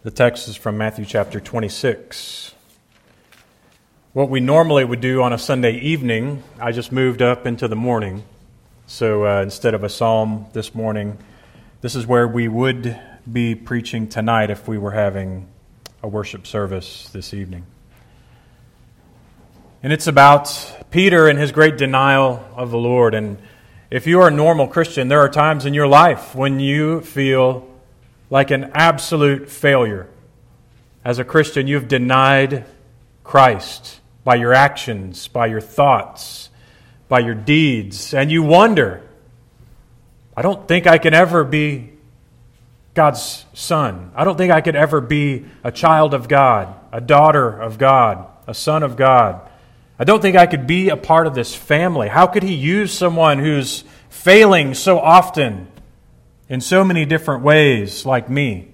The text is from Matthew chapter 26. What we normally would do on a Sunday evening, I just moved up into the morning. So instead of a psalm this morning, this is where we would be preaching tonight if we were having a worship service this evening. And it's about Peter and his great denial of the Lord. And if you are a normal Christian, there are times in your life when you feel like an absolute failure. As a Christian, you've denied Christ by your actions, by your thoughts, by your deeds, and you wonder, I don't think I can ever be God's son. I don't think I could ever be a child of God, a daughter of God, a son of God. I don't think I could be a part of this family. How could He use someone who's failing so often in so many different ways like me?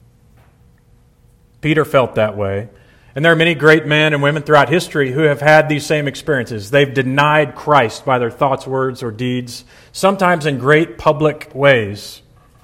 Peter felt that way. And there are many great men and women throughout history who have had these same experiences. They've denied Christ by their thoughts, words, or deeds, sometimes in great public ways.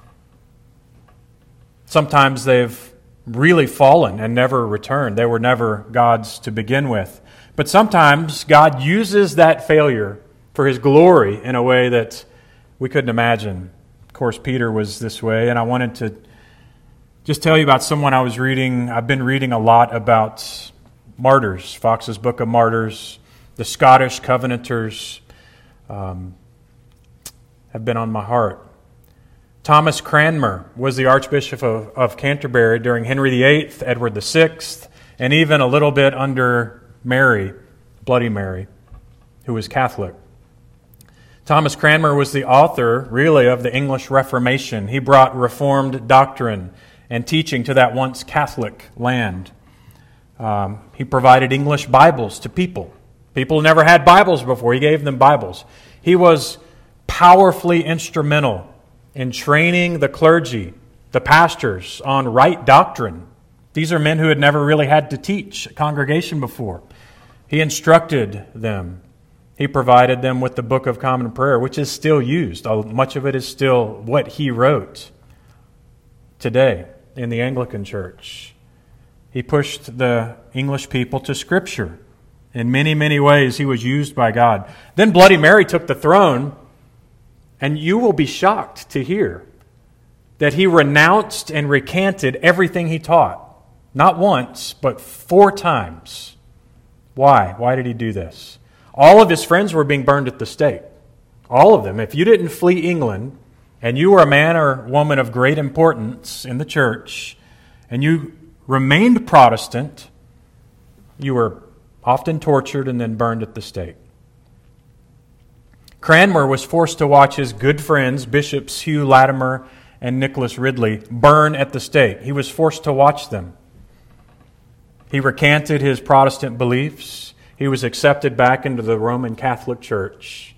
Sometimes they've really fallen and never returned. They were never God's to begin with. But sometimes God uses that failure for His glory in a way that we couldn't imagine. Of course, Peter was this way, and I wanted to just tell you about someone I was reading. I've been reading a lot about martyrs, Fox's Book of Martyrs. The Scottish Covenanters have been on my heart. Thomas Cranmer was the Archbishop of Canterbury during Henry VIII, Edward VI, and even a little bit under Mary, Bloody Mary, who was Catholic. Thomas Cranmer was the author, really, of the English Reformation. He brought Reformed doctrine and teaching to that once Catholic land. He provided English Bibles to people. People never had Bibles before. He gave them Bibles. He was powerfully instrumental in training the clergy, the pastors, on right doctrine. These are men who had never really had to teach a congregation before. He instructed them. He provided them with the Book of Common Prayer, which is still used. Much of it is still what he wrote today in the Anglican Church. He pushed the English people to Scripture. In many, many ways, he was used by God. Then Bloody Mary took the throne, and you will be shocked to hear that he renounced and recanted everything he taught. Not once, but 4 times. Why? Why did he do this? All of his friends were being burned at the stake. All of them. If you didn't flee England, and you were a man or woman of great importance in the church, and you remained Protestant, you were often tortured and then burned at the stake. Cranmer was forced to watch his good friends, Bishops Hugh Latimer and Nicholas Ridley, burn at the stake. He was forced to watch them. He recanted his Protestant beliefs. He was accepted back into the Roman Catholic Church.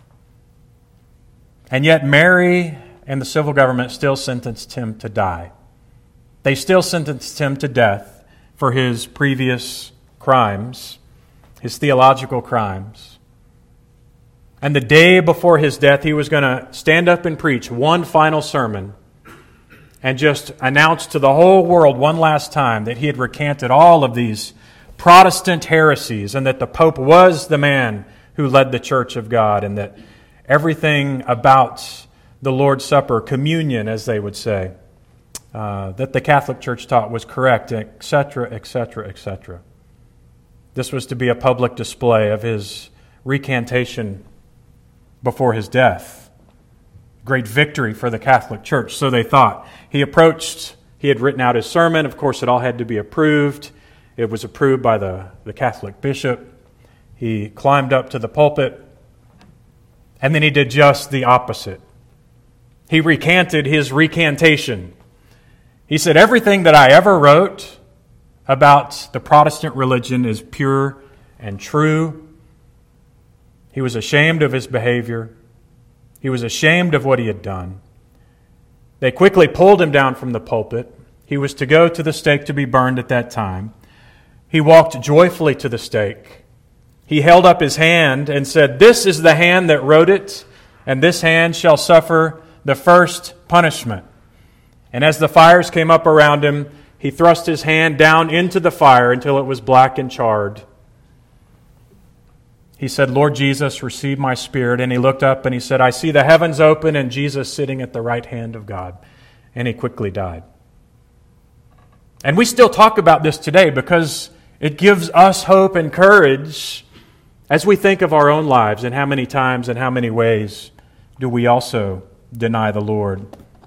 And yet Mary and the civil government still sentenced him to die. They still sentenced him to death for his previous crimes, his theological crimes. And the day before his death, he was going to stand up and preach one final sermon and just announce to the whole world one last time that he had recanted all of these Protestant heresies and that the Pope was the man who led the Church of God and that everything about the Lord's Supper, communion, as they would say, that the Catholic Church taught was correct, etc., etc., etc. This was to be a public display of his recantation before his death. Great victory for the Catholic Church, so they thought. He had written out his sermon. Of course, it all had to be approved. It was approved by the Catholic bishop. He climbed up to the pulpit, and then he did just the opposite. He recanted his recantation. He said, everything that I ever wrote about the Protestant religion is pure and true. He was ashamed of his behavior. He was ashamed of what he had done. They quickly pulled him down from the pulpit. He was to go to the stake to be burned at that time. He walked joyfully to the stake. He held up his hand and said, "This is the hand that wrote it, and this hand shall suffer the first punishment." And as the fires came up around him, he thrust his hand down into the fire until it was black and charred. He said, "Lord Jesus, receive my spirit." And he looked up and he said, "I see the heavens open and Jesus sitting at the right hand of God." And he quickly died. And we still talk about this today because it gives us hope and courage as we think of our own lives and how many times and how many ways do we also deny the Lord.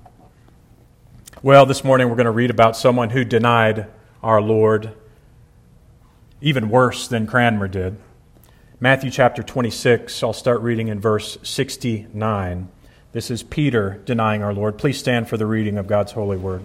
Well, this morning we're going to read about someone who denied our Lord even worse than Cranmer did. Matthew chapter 26, I'll start reading in verse 69. This is Peter denying our Lord. Please stand for the reading of God's holy word.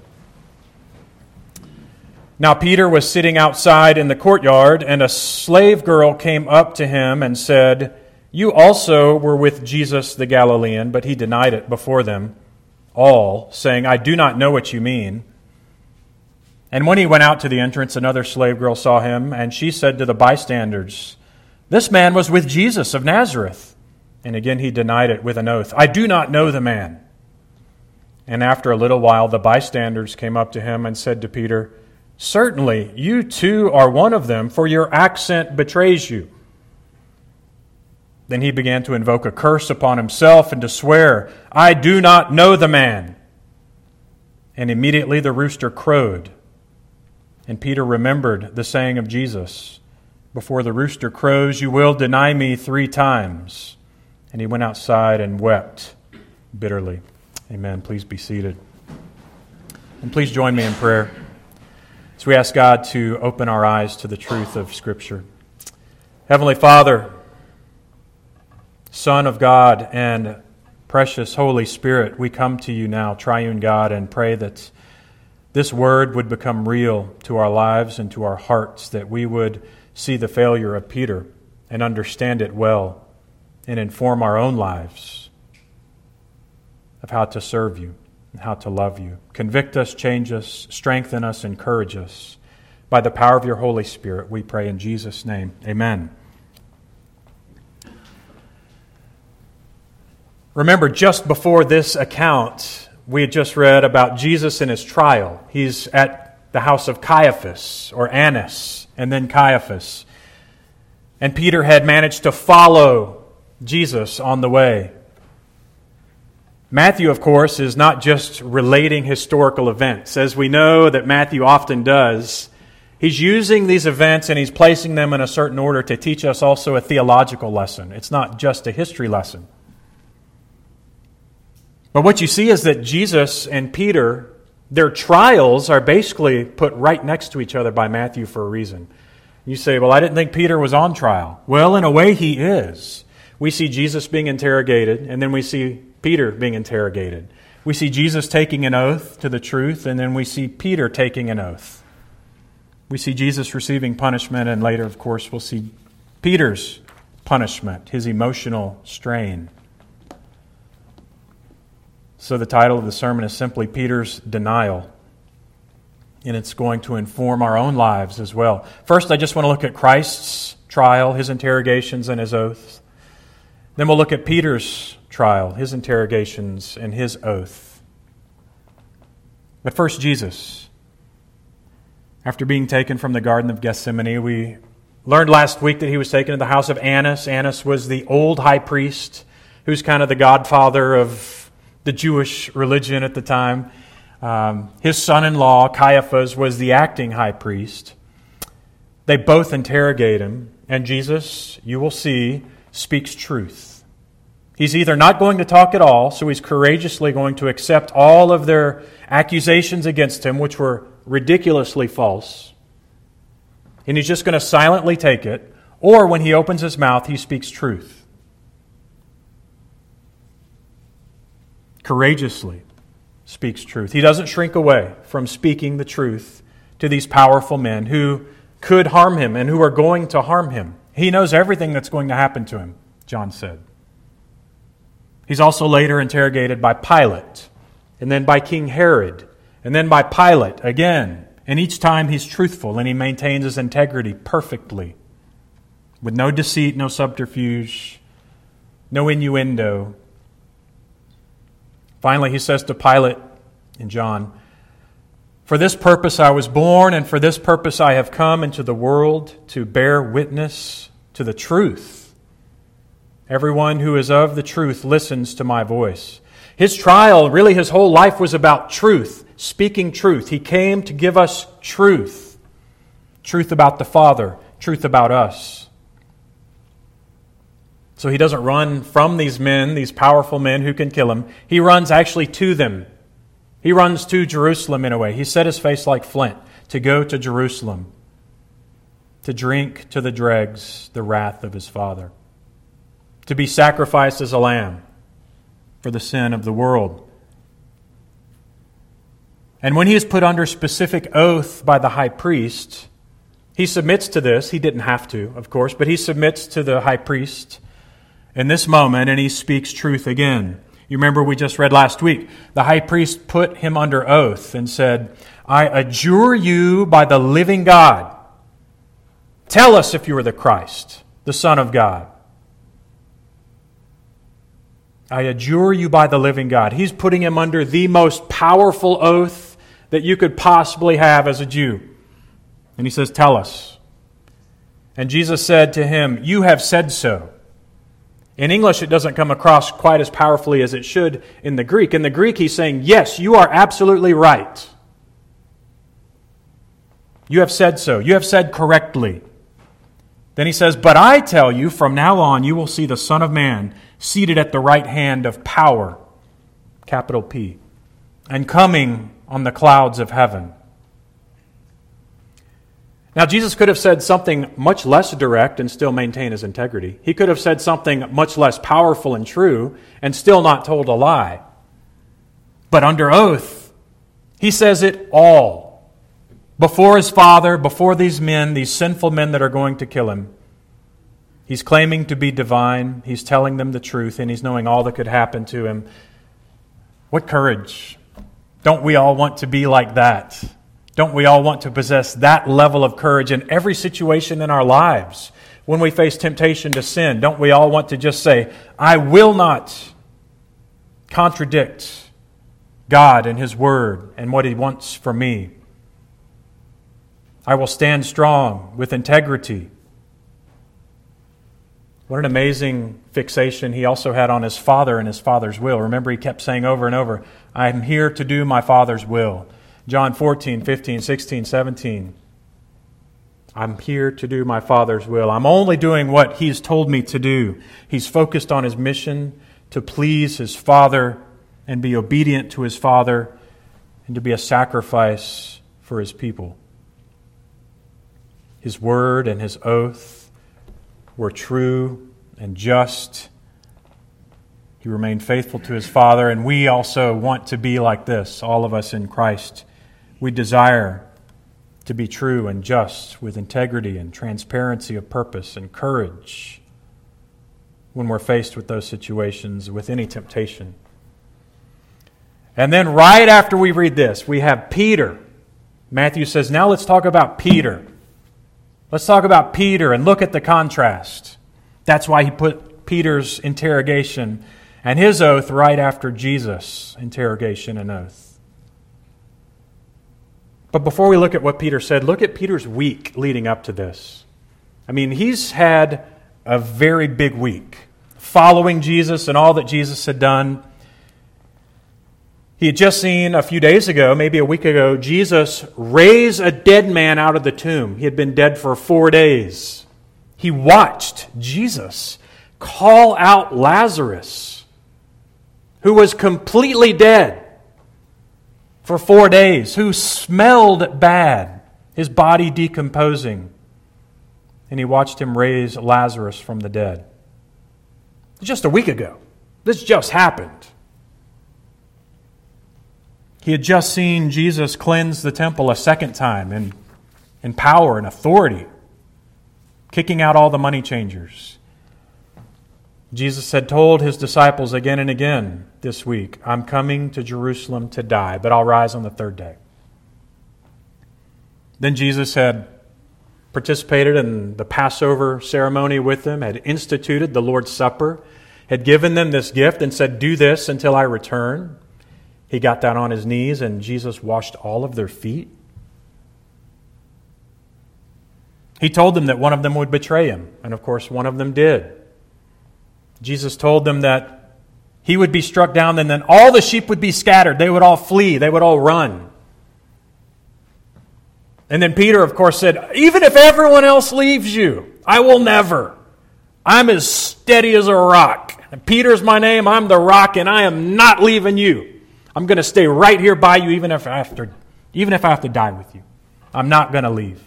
Now Peter was sitting outside in the courtyard, and a slave girl came up to him and said, "You also were with Jesus the Galilean," but he denied it before them all, saying, "I do not know what you mean." And when he went out to the entrance, another slave girl saw him, and she said to the bystanders, "This man was with Jesus of Nazareth." And again he denied it with an oath, "I do not know the man." And after a little while the bystanders came up to him and said to Peter, "Certainly, you too are one of them, for your accent betrays you." Then he began to invoke a curse upon himself and to swear, "I do not know the man." And immediately the rooster crowed. And Peter remembered the saying of Jesus, "Before the rooster crows, you will deny me 3 times." And he went outside and wept bitterly. Amen. Please be seated. And please join me in prayer as we ask God to open our eyes to the truth of Scripture. Heavenly Father, Son of God, and precious Holy Spirit, we come to you now, triune God, and pray that this word would become real to our lives and to our hearts, that we would see the failure of Peter and understand it well and inform our own lives of how to serve you and how to love you. Convict us, change us, strengthen us, encourage us. By the power of your Holy Spirit, we pray in Jesus' name. Amen. Remember, just before this account, we had just read about Jesus in his trial. He's at the house of Caiaphas, or Annas, and then Caiaphas. And Peter had managed to follow Jesus on the way. Matthew, of course, is not just relating historical events. As we know that Matthew often does, he's using these events and he's placing them in a certain order to teach us also a theological lesson. It's not just a history lesson. But what you see is that Jesus and Peter, their trials are basically put right next to each other by Matthew for a reason. You say, "Well, I didn't think Peter was on trial." Well, in a way he is. We see Jesus being interrogated, and then we see Peter being interrogated. We see Jesus taking an oath to the truth, and then we see Peter taking an oath. We see Jesus receiving punishment, and later, of course, we'll see Peter's punishment, his emotional strain. So the title of the sermon is simply Peter's Denial, and it's going to inform our own lives as well. First, I just want to look at Christ's trial, his interrogations, and his oaths. Then we'll look at Peter's trial, his interrogations, and his oath. But first, Jesus. After being taken from the Garden of Gethsemane, we learned last week that he was taken to the house of Annas. Annas was the old high priest who's kind of the godfather of the Jewish religion at the time. His son-in-law, Caiaphas, was the acting high priest. They both interrogate him, and Jesus, you will see, speaks truth. He's either not going to talk at all, so he's courageously going to accept all of their accusations against him, which were ridiculously false, and he's just going to silently take it, or when he opens his mouth, he speaks truth. Courageously speaks truth. He doesn't shrink away from speaking the truth to these powerful men who could harm him and who are going to harm him. He knows everything that's going to happen to him, John said. He's also later interrogated by Pilate, and then by King Herod, and then by Pilate again. And each time he's truthful and he maintains his integrity perfectly, with no deceit, no subterfuge, no innuendo. Finally, he says to Pilate in John, For this purpose I was born, and for this purpose I have come into the world, to bear witness to the truth. Everyone who is of the truth listens to my voice. His trial, really his whole life, was about truth, speaking truth. He came to give us truth. Truth about the Father, truth about us. So he doesn't run from these men, these powerful men who can kill him. He runs actually to them. He runs to Jerusalem in a way. He set his face like flint to go to Jerusalem, to drink to the dregs the wrath of his Father, to be sacrificed as a lamb for the sin of the world. And when he is put under specific oath by the high priest, he submits to this. He didn't have to, of course, but he submits to the high priest in this moment, and he speaks truth again. You remember we just read last week, the high priest put him under oath and said, I adjure you by the living God. Tell us if you are the Christ, the Son of God. I adjure you by the living God. He's putting him under the most powerful oath that you could possibly have as a Jew. And he says, tell us. And Jesus said to him, you have said so. In English, it doesn't come across quite as powerfully as it should in the Greek. In the Greek, he's saying, yes, you are absolutely right. You have said so. You have said correctly. Then he says, but I tell you, from now on, you will see the Son of Man seated at the right hand of power, capital P, and coming on the clouds of heaven. Now, Jesus could have said something much less direct and still maintain his integrity. He could have said something much less powerful and true and still not told a lie. But under oath, he says it all. Before his Father, before these men, these sinful men that are going to kill him. He's claiming to be divine. He's telling them the truth, and he's knowing all that could happen to him. What courage. Don't we all want to be like that? Don't we all want to possess that level of courage in every situation in our lives? When we face temptation to sin, don't we all want to just say, I will not contradict God and His Word and what He wants for me. I will stand strong with integrity. What an amazing fixation he also had on his Father and his Father's will. Remember, he kept saying over and over, I am here to do my Father's will. John 14, 15, 16, 17. I'm here to do my Father's will. I'm only doing what He's told me to do. He's focused on his mission to please his Father and be obedient to his Father and to be a sacrifice for his people. His word and his oath were true and just. He remained faithful to his Father, and we also want to be like this, all of us in Christ. We desire to be true and just with integrity and transparency of purpose and courage when we're faced with those situations, with any temptation. And then right after we read this, we have Peter. Matthew says, now let's talk about Peter. Let's talk about Peter and look at the contrast. That's why he put Peter's interrogation and his oath right after Jesus' interrogation and oath. But before we look at what Peter said, look at Peter's week leading up to this. I mean, he's had a very big week following Jesus and all that Jesus had done. He had just seen a few days ago, maybe a week ago, Jesus raise a dead man out of the tomb. He had been dead for 4 days. He watched Jesus call out Lazarus, who was completely dead for 4 days, who smelled bad, his body decomposing. And he watched him raise Lazarus from the dead. Just a week ago. This just happened. He had just seen Jesus cleanse the temple a second time in power and authority, kicking out all the money changers. Jesus had told his disciples again and again this week, I'm coming to Jerusalem to die, but I'll rise on the third day. Then Jesus had participated in the Passover ceremony with them, had instituted the Lord's Supper, had given them this gift and said, do this until I return. He got down on his knees and Jesus washed all of their feet. He told them that one of them would betray him, and of course one of them did. Jesus told them that he would be struck down and then all the sheep would be scattered. They would all flee. They would all run. And then Peter, of course, said, even if everyone else leaves you, I will never. I'm as steady as a rock. And Peter's my name. I'm the rock, and I am not leaving you. I'm going to stay right here by you, even if I have to die with you. I'm not going to leave.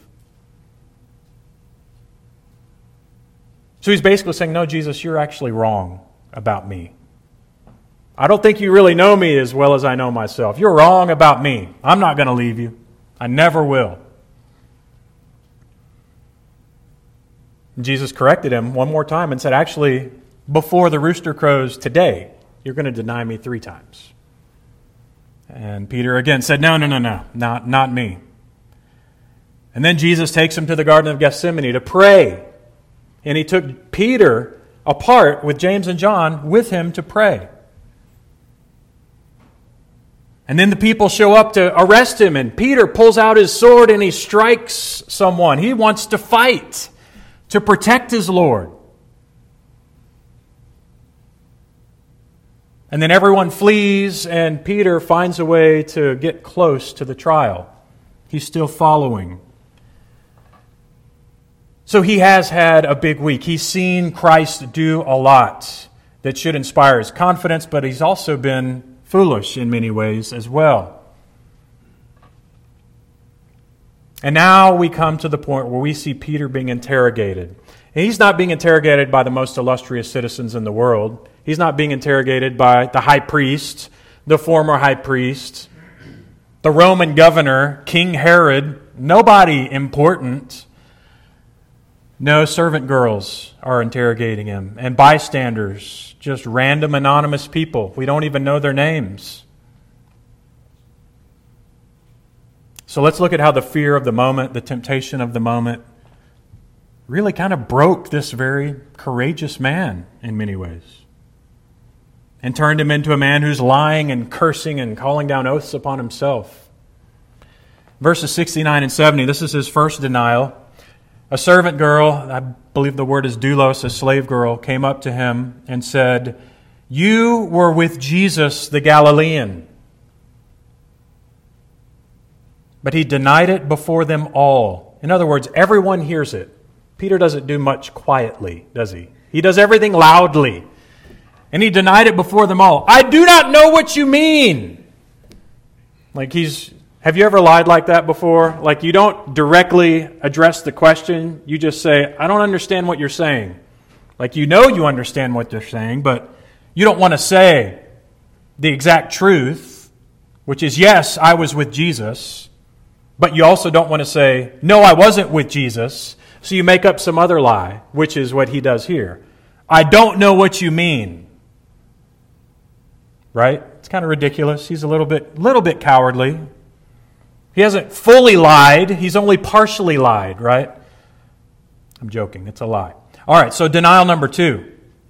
So he's basically saying, no, Jesus, you're actually wrong about me. I don't think you really know me as well as I know myself. You're wrong about me. I'm not going to leave you. I never will. And Jesus corrected him one more time and said, actually, before the rooster crows today, you're going to deny me 3 times. And Peter again said, no, not me. And then Jesus takes him to the Garden of Gethsemane to pray. And he took Peter apart with James and John with him to pray. And then the people show up to arrest him, and Peter pulls out his sword and he strikes someone. He wants to fight to protect his Lord. And then everyone flees, and Peter finds a way to get close to the trial. He's still following. So he has had a big week. He's seen Christ do a lot that should inspire his confidence, but he's also been foolish in many ways as well. And now we come to the point where we see Peter being interrogated. And he's not being interrogated by the most illustrious citizens in the world. He's not being interrogated by the high priest, the former high priest, the Roman governor, King Herod, nobody important. No, servant girls are interrogating him, and bystanders, just random anonymous people. We don't even know their names. So let's look at how the fear of the moment, the temptation of the moment, really kind of broke this very courageous man in many ways, and turned him into a man who's lying and cursing and calling down oaths upon himself. Verses 69 and 70, this is his first denial. A servant girl, I believe the word is doulos, a slave girl, came up to him and said, "You were with Jesus the Galilean." But he denied it before them all. In other words, everyone hears it. Peter doesn't do much quietly, does he? He does everything loudly. And he denied it before them all. "I do not know what you mean." Have you ever lied like that before? Like you don't directly address the question. You just say, "I don't understand what you're saying." Like you know you understand what they're saying, but you don't want to say the exact truth, which is, yes, I was with Jesus. But you also don't want to say, "No, I wasn't with Jesus." So you make up some other lie, which is what he does here. "I don't know what you mean." Right? It's kind of ridiculous. He's a little bit cowardly. He hasn't fully lied. He's only partially lied, right? I'm joking. It's a lie. All right, so denial number 2.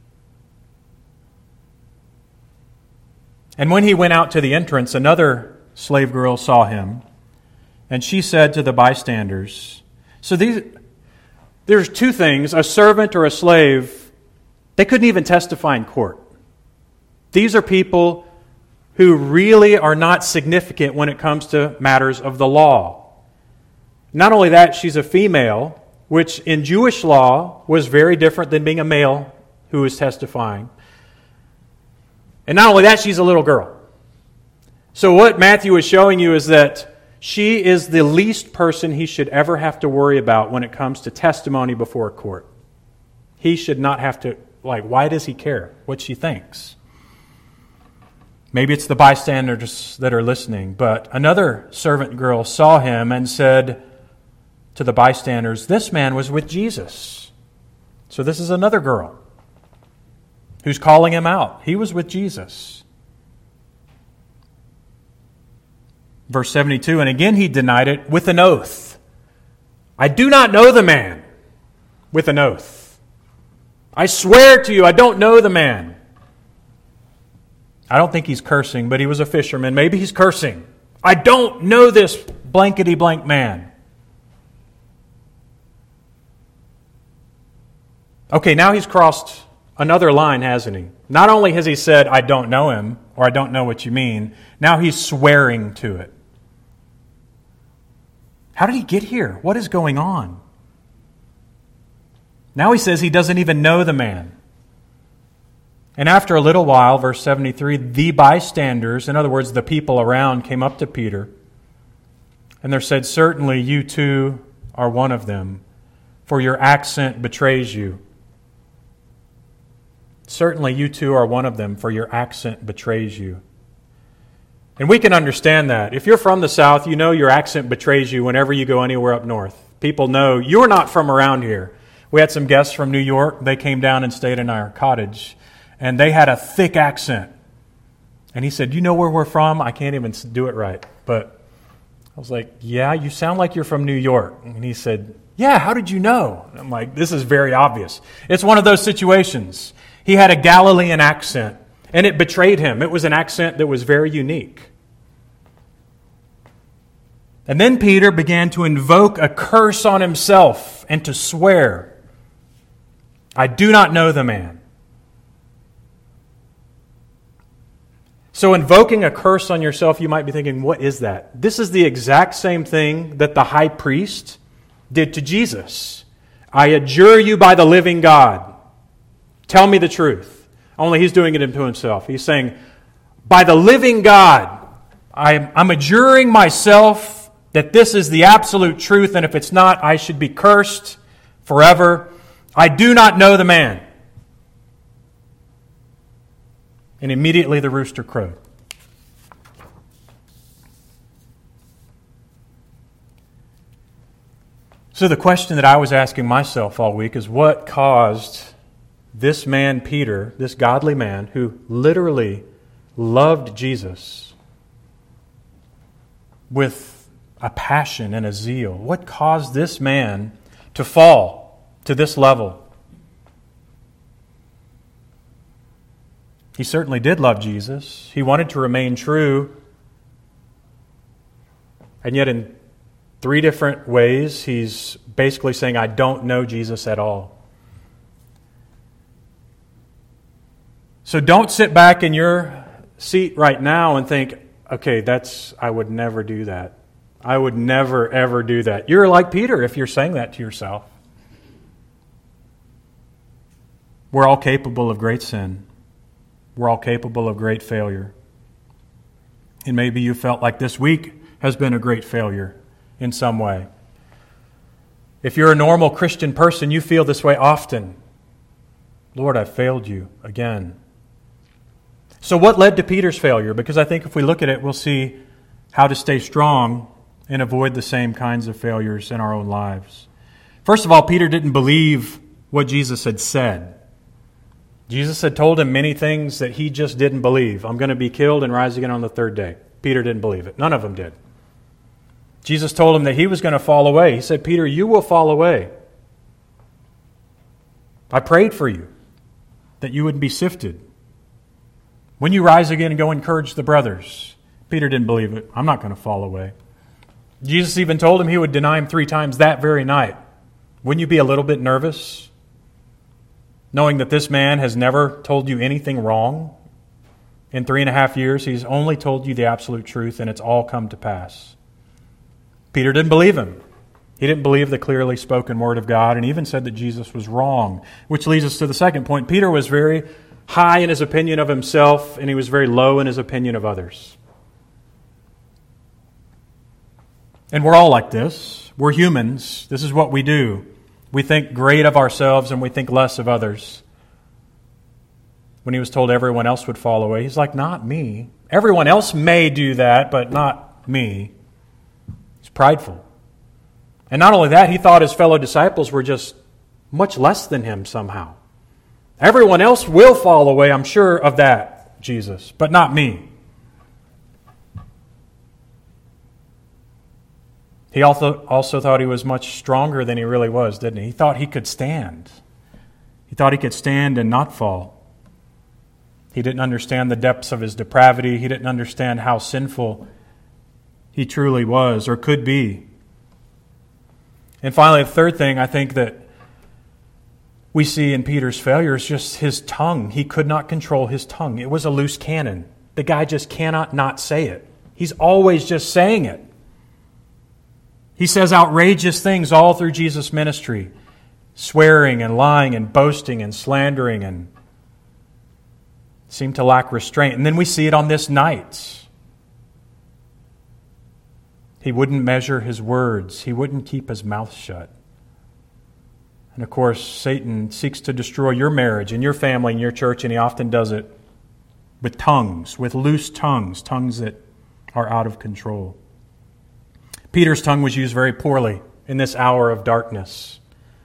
"And when he went out to the entrance, another slave girl saw him, and she said to the bystanders," so there's 2 things. A servant or a slave, they couldn't even testify in court. These are people who really are not significant when it comes to matters of the law. Not only that, she's a female, which in Jewish law was very different than being a male who was testifying. And not only that, she's a little girl. So what Matthew is showing you is that she is the least person he should ever have to worry about when it comes to testimony before a court. He should not have to, why does he care what she thinks? Maybe it's the bystanders that are listening, but another servant girl saw him and said to the bystanders, "This man was with Jesus." So this is another girl who's calling him out. He was with Jesus. Verse 72, "And again he denied it with an oath. 'I do not know the man,' with an oath. 'I swear to you, I don't know the man.' I don't think he's cursing, but he was a fisherman. Maybe he's cursing. I don't know this blankety blank man. Okay, now he's crossed another line, hasn't he? Not only has he said, I don't know him, or I don't know what you mean, now he's swearing to it. How did he get here? What is going on? Now he says he doesn't even know the man. And after a little while, verse 73, the bystanders, in other words, the people around, came up to Peter, and they said, certainly you too are one of them, for your accent betrays you. Certainly you too are one of them, for your accent betrays you. And we can understand that. If you're from the South, you know your accent betrays you whenever you go anywhere up north. People know you're not from around here. We had some guests from New York. They came down and stayed in our cottage, and they had a thick accent. And he said, you know where we're from? I can't even do it right. But I was like, yeah, you sound like you're from New York. And he said, yeah, how did you know? And I'm like, this is very obvious. It's one of those situations. He had a Galilean accent, and it betrayed him. It was an accent that was very unique. And then Peter began to invoke a curse on himself and to swear, I do not know the man. So invoking a curse on yourself, you might be thinking, what is that? This is the exact same thing that the high priest did to Jesus. I adjure you by the living God. Tell me the truth. Only he's doing it to himself. He's saying, by the living God, I'm adjuring myself that this is the absolute truth, and if it's not, I should be cursed forever. I do not know the man. And immediately the rooster crowed. So the question that I was asking myself all week is, what caused this man, Peter, this godly man who literally loved Jesus with a passion and a zeal, what caused this man to fall to this level? He certainly did love Jesus. He wanted to remain true. And yet in 3 different ways, he's basically saying, I don't know Jesus at all. So don't sit back in your seat right now and think, okay, I would never do that. I would never, ever do that. You're like Peter if you're saying that to yourself. We're all capable of great sin. We're all capable of great failure. And maybe you felt like this week has been a great failure in some way. If you're a normal Christian person, you feel this way often. Lord, I failed you again. So what led to Peter's failure? Because I think if we look at it, we'll see how to stay strong and avoid the same kinds of failures in our own lives. First of all, Peter didn't believe what Jesus had said. Jesus had told him many things that he just didn't believe. I'm going to be killed and rise again on the 3rd day. Peter didn't believe it. None of them did. Jesus told him that he was going to fall away. He said, Peter, you will fall away. I prayed for you that you wouldn't be sifted. When you rise again, go encourage the brothers. Peter didn't believe it. I'm not going to fall away. Jesus even told him he would deny him 3 times that very night. Wouldn't you be a little bit nervous, knowing that this man has never told you anything wrong? In 3.5 years, he's only told you the absolute truth, and it's all come to pass. Peter didn't believe him. He didn't believe the clearly spoken word of God, and even said that Jesus was wrong, which leads us to the second point. Peter was very high in his opinion of himself, and he was very low in his opinion of others. And we're all like this. We're humans. This is what we do. We think great of ourselves and we think less of others. When he was told everyone else would fall away, he's like, not me. Everyone else may do that, but not me. He's prideful. And not only that, he thought his fellow disciples were just much less than him somehow. Everyone else will fall away, I'm sure of that, Jesus, but not me. He also thought he was much stronger than he really was, didn't he? He thought he could stand. He thought he could stand and not fall. He didn't understand the depths of his depravity. He didn't understand how sinful he truly was or could be. And finally, the third thing I think that we see in Peter's failure is just his tongue. He could not control his tongue. It was a loose cannon. The guy just cannot not say it. He's always just saying it. He says outrageous things all through Jesus' ministry, swearing and lying and boasting and slandering and seem to lack restraint. And then we see it on this night. He wouldn't measure his words. He wouldn't keep his mouth shut. And of course, Satan seeks to destroy your marriage and your family and your church, and he often does it with tongues, with loose tongues, tongues that are out of control. Peter's tongue was used very poorly in this hour of darkness.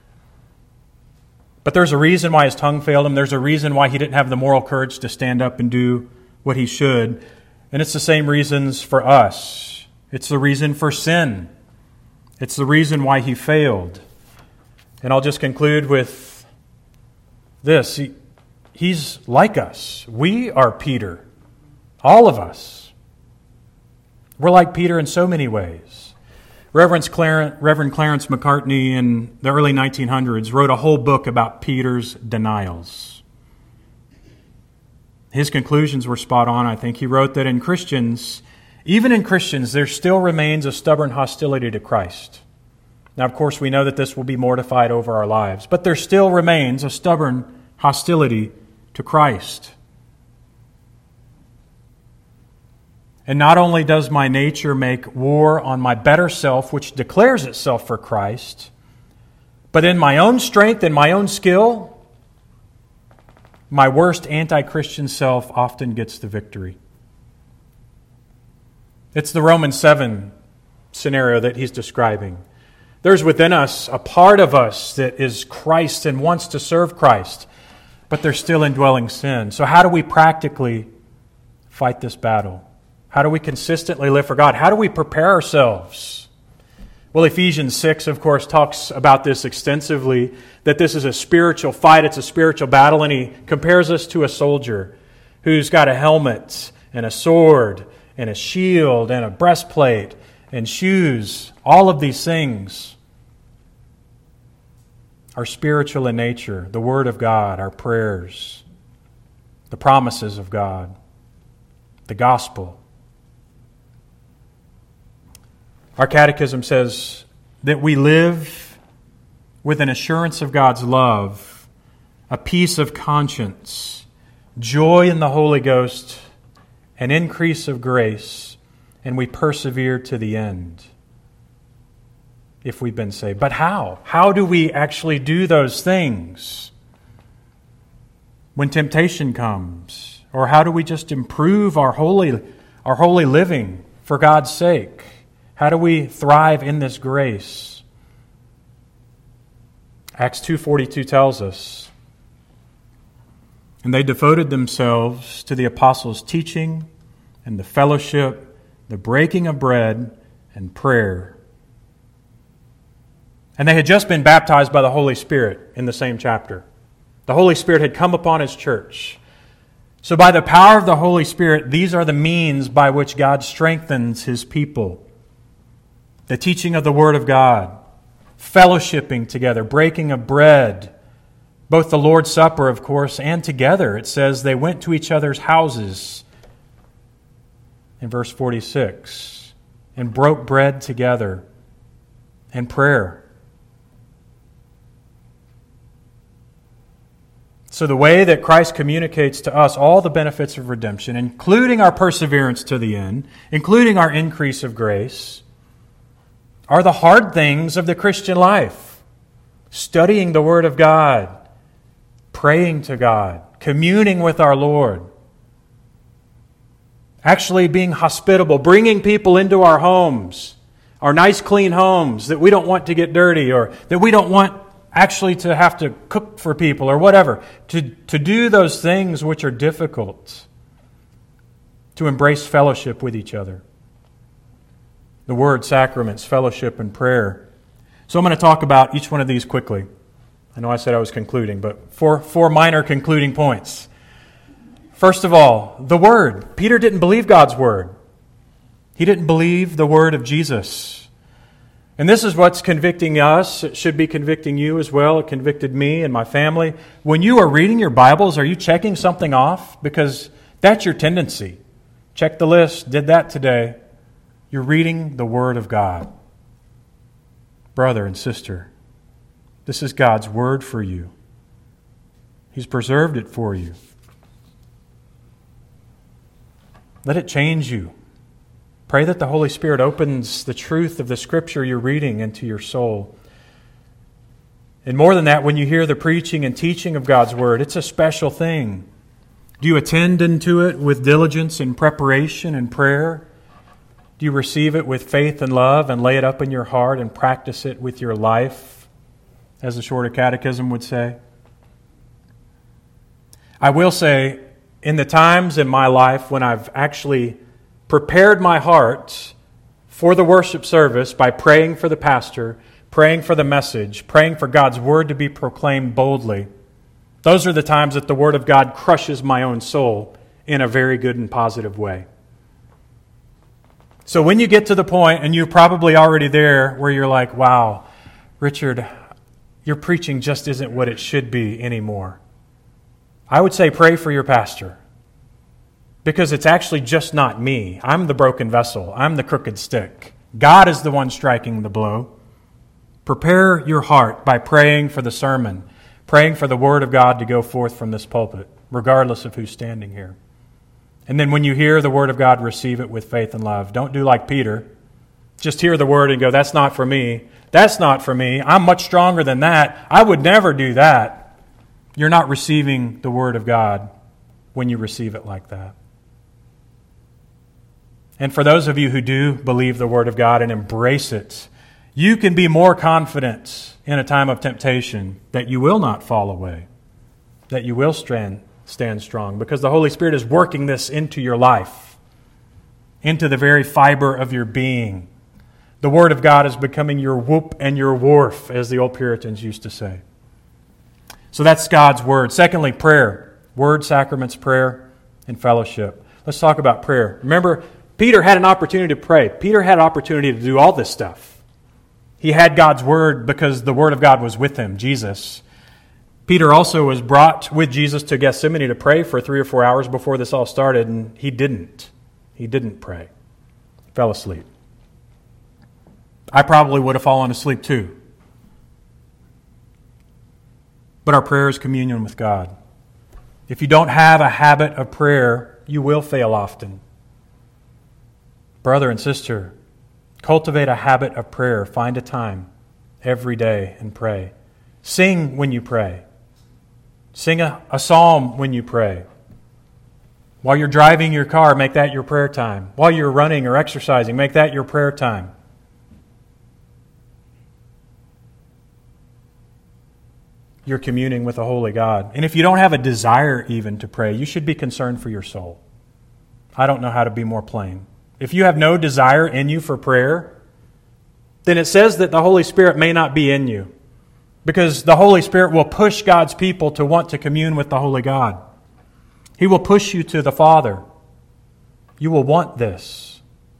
But there's a reason why his tongue failed him. There's a reason why he didn't have the moral courage to stand up and do what he should. And it's the same reasons for us. It's the reason for sin. It's the reason why he failed. And I'll just conclude with this. He's like us. We are Peter. All of us. We're like Peter in so many ways. Reverend Clarence McCartney in the early 1900s wrote a whole book about Peter's denials. His conclusions were spot on, I think. He wrote that in Christians, even in Christians, there still remains a stubborn hostility to Christ. Now, of course, we know that this will be mortified over our lives, but there still remains a stubborn hostility to Christ. And not only does my nature make war on my better self, which declares itself for Christ, but in my own strength and my own skill, my worst anti-Christian self often gets the victory. It's the Romans 7 scenario that he's describing. There's within us a part of us that is Christ and wants to serve Christ, but there's still indwelling sin. So how do we practically fight this battle? How do we consistently live for God? How do we prepare ourselves? Well, Ephesians 6, of course, talks about this extensively, that this is a spiritual fight, it's a spiritual battle, and he compares us to a soldier who's got a helmet and a sword and a shield and a breastplate and shoes. All of these things are spiritual in nature. The Word of God, our prayers, the promises of God, the gospel. Our catechism says that we live with an assurance of God's love, a peace of conscience, joy in the Holy Ghost, an increase of grace, and we persevere to the end if we've been saved. But how? How do we actually do those things when temptation comes? Or how do we just improve our holy living for God's sake? How do we thrive in this grace? Acts 2:42 tells us, and they devoted themselves to the apostles' teaching and the fellowship, the breaking of bread, and prayer. And they had just been baptized by the Holy Spirit in the same chapter. The Holy Spirit had come upon His church. So by the power of the Holy Spirit, these are the means by which God strengthens His people. The teaching of the Word of God, fellowshipping together, breaking of bread, both the Lord's Supper, of course, and together. It says they went to each other's houses in verse 46 and broke bread together, and prayer. So the way that Christ communicates to us all the benefits of redemption, including our perseverance to the end, including our increase of grace, are the hard things of the Christian life. Studying the Word of God, praying to God, communing with our Lord, actually being hospitable, bringing people into our homes, our nice clean homes that we don't want to get dirty or that we don't want actually to have to cook for people or whatever. To do those things which are difficult, to embrace fellowship with each other. The Word, sacraments, fellowship, and prayer. So I'm going to talk about each one of these quickly. I know I said I was concluding, but four minor concluding points. First of all, the Word. Peter didn't believe God's Word. He didn't believe the Word of Jesus. And this is what's convicting us. It should be convicting you as well. It convicted me and my family. When you are reading your Bibles, are you checking something off? Because that's your tendency. Check the list. Did that today. You're reading the Word of God. Brother and sister, this is God's Word for you. He's preserved it for you. Let it change you. Pray that the Holy Spirit opens the truth of the Scripture you're reading into your soul. And more than that, when you hear the preaching and teaching of God's Word, it's a special thing. Do you attend into it with diligence and preparation and prayer? Do you receive it with faith and love and lay it up in your heart and practice it with your life, as the Shorter Catechism would say? I will say, in the times in my life when I've actually prepared my heart for the worship service by praying for the pastor, praying for the message, praying for God's Word to be proclaimed boldly, those are the times that the Word of God crushes my own soul in a very good and positive way. So when you get to the point, and you're probably already there, where you're like, wow, Richard, your preaching just isn't what it should be anymore, I would say pray for your pastor. Because it's actually just not me. I'm the broken vessel. I'm the crooked stick. God is the one striking the blow. Prepare your heart by praying for the sermon, praying for the Word of God to go forth from this pulpit, regardless of who's standing here. And then when you hear the Word of God, receive it with faith and love. Don't do like Peter. Just hear the Word and go, that's not for me. That's not for me. I'm much stronger than that. I would never do that. You're not receiving the Word of God when you receive it like that. And for those of you who do believe the Word of God and embrace it, you can be more confident in a time of temptation that you will not fall away, that you will stand strong, because the Holy Spirit is working this into your life, into the very fiber of your being. The Word of God is becoming your whoop and your wharf, as the old Puritans used to say. So that's God's Word. Secondly, prayer. Word, sacraments, prayer, and fellowship. Let's talk about prayer. Remember, Peter had an opportunity to pray. Peter had an opportunity to do all this stuff. He had God's Word because the Word of God was with him, Jesus. Peter also was brought with Jesus to Gethsemane to pray for 3 or 4 hours before this all started, and he didn't. He didn't pray. He fell asleep. I probably would have fallen asleep too. But our prayer is communion with God. If you don't have a habit of prayer, you will fail often. Brother and sister, cultivate a habit of prayer. Find a time every day and pray. Sing when you pray. Sing a psalm when you pray. While you're driving your car, make that your prayer time. While you're running or exercising, make that your prayer time. You're communing with a holy God. And if you don't have a desire even to pray, you should be concerned for your soul. I don't know how to be more plain. If you have no desire in you for prayer, then it says that the Holy Spirit may not be in you. Because the Holy Spirit will push God's people to want to commune with the Holy God. He will push you to the Father. You will want this.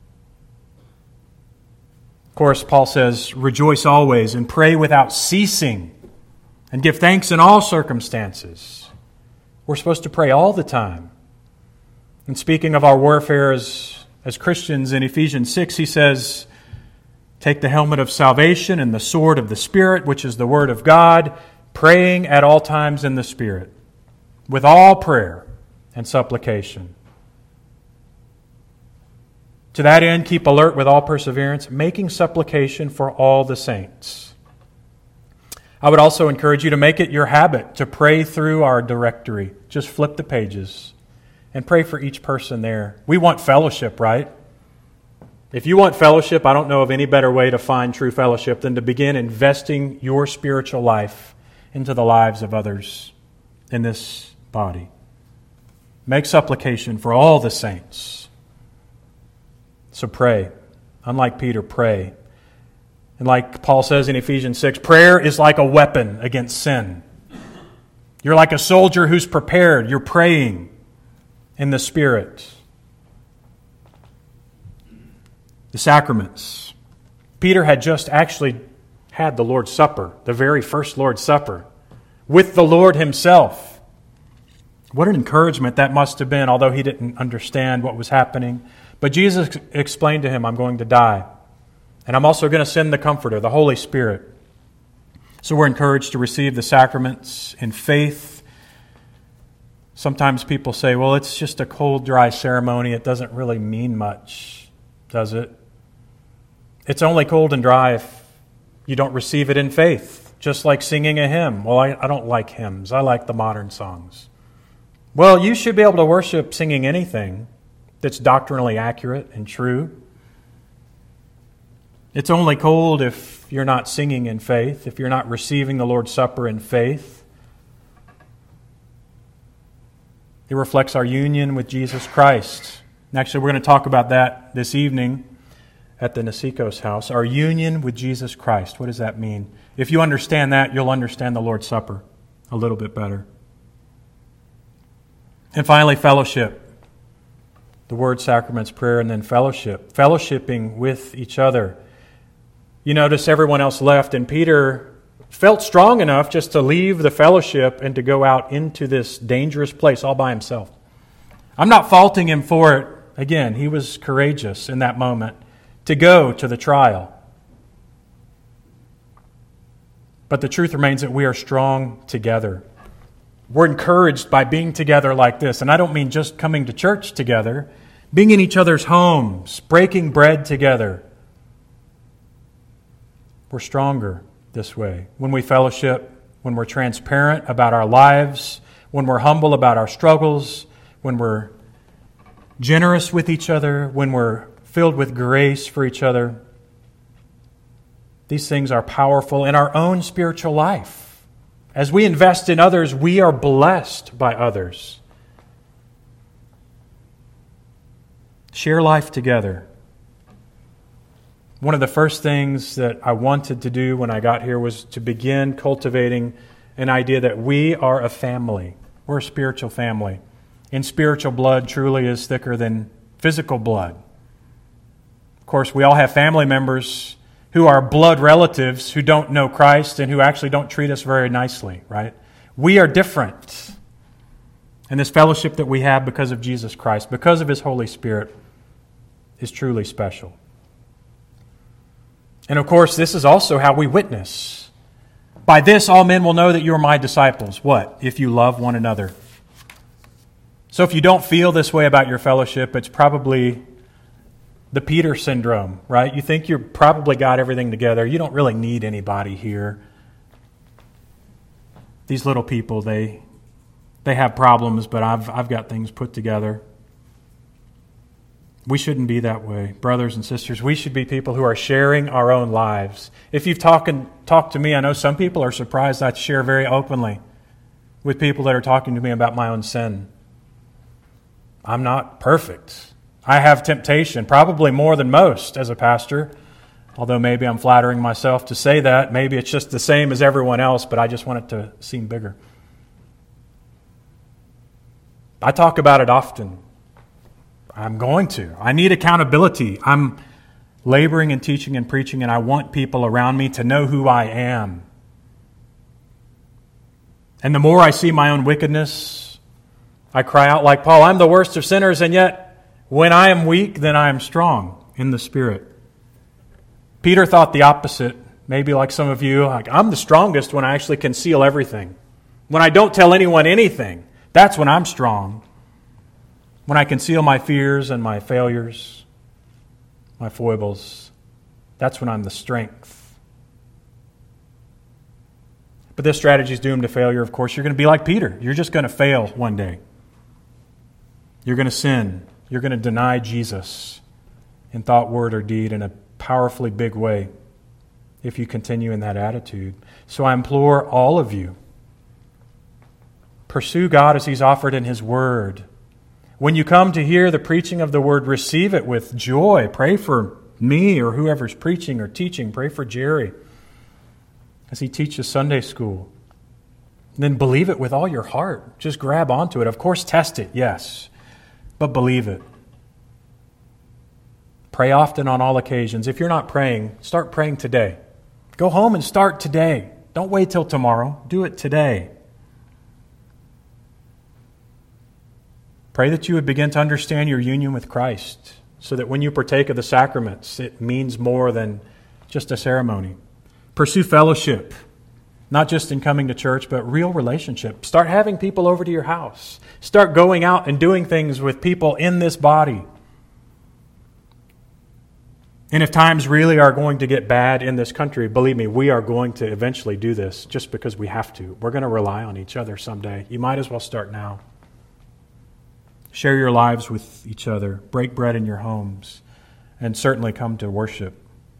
Of course, Paul says, rejoice always and pray without ceasing and give thanks in all circumstances. We're supposed to pray all the time. And speaking of our warfare as Christians, in Ephesians 6, he says, take the helmet of salvation and the sword of the Spirit, which is the Word of God, praying at all times in the Spirit, with all prayer and supplication. To that end, keep alert with all perseverance, making supplication for all the saints. I would also encourage you to make it your habit to pray through our directory. Just flip the pages and pray for each person there. We want fellowship, right? If you want fellowship, I don't know of any better way to find true fellowship than to begin investing your spiritual life into the lives of others in this body. Make supplication for all the saints. So pray. Unlike Peter, pray. And like Paul says in Ephesians 6, prayer is like a weapon against sin. You're like a soldier who's prepared. You're praying. in the Spirit. The sacraments. Peter had just actually had the Lord's Supper, the very first Lord's Supper, with the Lord himself. What an encouragement that must have been, although he didn't understand what was happening. But Jesus explained to him, I'm going to die. And I'm also going to send the Comforter, the Holy Spirit. So we're encouraged to receive the sacraments in faith. Sometimes people say, well, it's just a cold, dry ceremony. It doesn't really mean much, does it? It's only cold and dry if you don't receive it in faith, just like singing a hymn. Well, I don't like hymns. I like the modern songs. Well, you should be able to worship singing anything that's doctrinally accurate and true. It's only cold if you're not singing in faith, if you're not receiving the Lord's Supper in faith. It reflects our union with Jesus Christ. And actually, we're going to talk about that this evening at the Nasikos house. Our union with Jesus Christ. What does that mean? If you understand that, you'll understand the Lord's Supper a little bit better. And finally, fellowship. The word, sacraments, prayer, and then fellowship. Fellowshipping with each other. You notice everyone else left, and Peter felt strong enough just to leave the fellowship and to go out into this dangerous place all by himself. I'm not faulting him for it. Again, he was courageous in that moment to go to the trial. But the truth remains that we are strong together. We're encouraged by being together like this. And I don't mean just coming to church together, being in each other's homes, breaking bread together. We're stronger this way. When we fellowship, when we're transparent about our lives, when we're humble about our struggles, when we're generous with each other, when we're filled with grace for each other. These things are powerful in our own spiritual life. As we invest in others, we are blessed by others. Share life together. One of the first things that I wanted to do when I got here was to begin cultivating an idea that we are a family. We're a spiritual family. And spiritual blood truly is thicker than physical blood. Of course, we all have family members who are blood relatives who don't know Christ and who actually don't treat us very nicely, right? We are different. And this fellowship that we have because of Jesus Christ, because of His Holy Spirit, is truly special. And of course, this is also how we witness. By this, all men will know that you are my disciples. What? If you love one another. So if you don't feel this way about your fellowship, it's probably the Peter syndrome, right? You think you've probably got everything together. You don't really need anybody here. These little people, they have problems, but I've got things put together. We shouldn't be that way. Brothers and sisters, we should be people who are sharing our own lives. If you've talked to me, I know some people are surprised I share very openly with people that are talking to me about my own sin. I'm not perfect. I have temptation, probably more than most as a pastor, although maybe I'm flattering myself to say that. Maybe it's just the same as everyone else, but I just want it to seem bigger. I talk about it often. I'm going to. I need accountability. I'm laboring and teaching and preaching, and I want people around me to know who I am. And the more I see my own wickedness, I cry out like Paul, I'm the worst of sinners, and yet when I am weak, then I am strong in the Spirit. Peter thought the opposite, maybe like some of you. Like, I'm the strongest when I actually conceal everything. When I don't tell anyone anything, that's when I'm strong. When I conceal my fears and my failures, my foibles, that's when I'm the strength. But this strategy is doomed to failure, of course. You're going to be like Peter. You're just going to fail one day. You're going to sin. You're going to deny Jesus in thought, word, or deed in a powerfully big way if you continue in that attitude. So I implore all of you, pursue God as He's offered in His Word. When you come to hear the preaching of the Word, receive it with joy. Pray for me or whoever's preaching or teaching. Pray for Jerry as he teaches Sunday school. And then believe it with all your heart. Just grab onto it. Of course, test it, yes. but believe it. Pray often on all occasions. If you're not praying, start praying today. Go home and start today. Don't wait till tomorrow. Do it today. Pray that you would begin to understand your union with Christ, so that when you partake of the sacraments, it means more than just a ceremony. Pursue fellowship, not just in coming to church, but real relationship. Start having people over to your house. Start going out and doing things with people in this body. And if times really are going to get bad in this country, believe me, we are going to eventually do this just because we have to. We're going to rely on each other someday. You might as well start now. Share your lives with each other. Break bread in your homes. And certainly come to worship.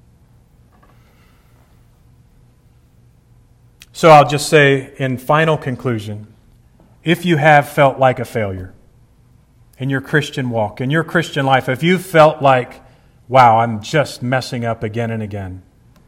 So I'll just say in final conclusion, if you have felt like a failure in your Christian walk, in your Christian life, if you felt like, wow, I'm just messing up again and again,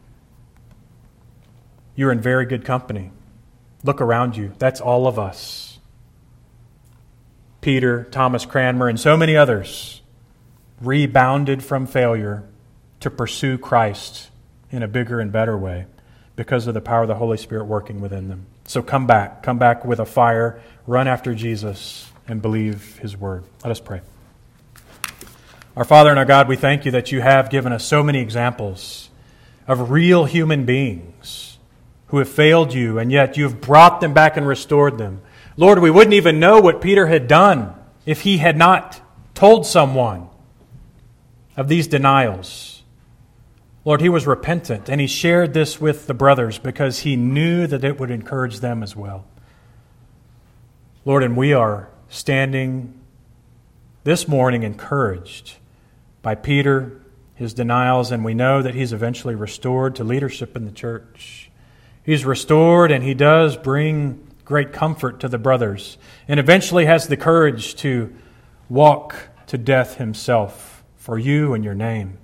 you're in very good company. Look around you. That's all of us. Peter, Thomas Cranmer, and so many others rebounded from failure to pursue Christ in a bigger and better way because of the power of the Holy Spirit working within them. So come back with a fire, run after Jesus, and believe His word. Let us pray. Our Father and our God, we thank you that you have given us so many examples of real human beings who have failed you, and yet you've brought them back and restored them. Lord, we wouldn't even know what Peter had done if he had not told someone of these denials. Lord, he was repentant, and he shared this with the brothers because he knew that it would encourage them as well. Lord, and we are standing this morning encouraged by Peter, his denials, and we know that he's eventually restored to leadership in the church. He's restored, and he does bring great comfort to the brothers, and eventually has the courage to walk to death himself for you and your name.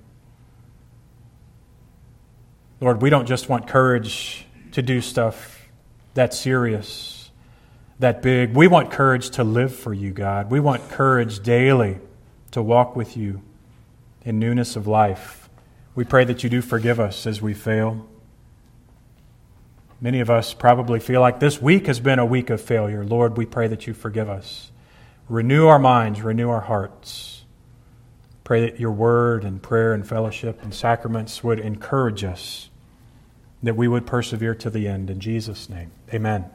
Lord, we don't just want courage to do stuff that's serious, that big. We want courage to live for you, God. We want courage daily to walk with you in newness of life. We pray that you do forgive us as we fail. Many of us probably feel like this week has been a week of failure. Lord, we pray that you forgive us. Renew our minds, renew our hearts. Pray that your word and prayer and fellowship and sacraments would encourage us, that we would persevere to the end. In Jesus' name, amen.